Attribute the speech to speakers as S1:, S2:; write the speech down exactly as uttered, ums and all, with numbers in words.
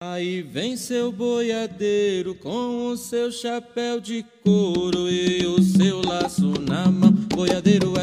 S1: Aí vem seu boiadeiro com o seu chapéu de couro e o seu laço na mão. Boiadeiro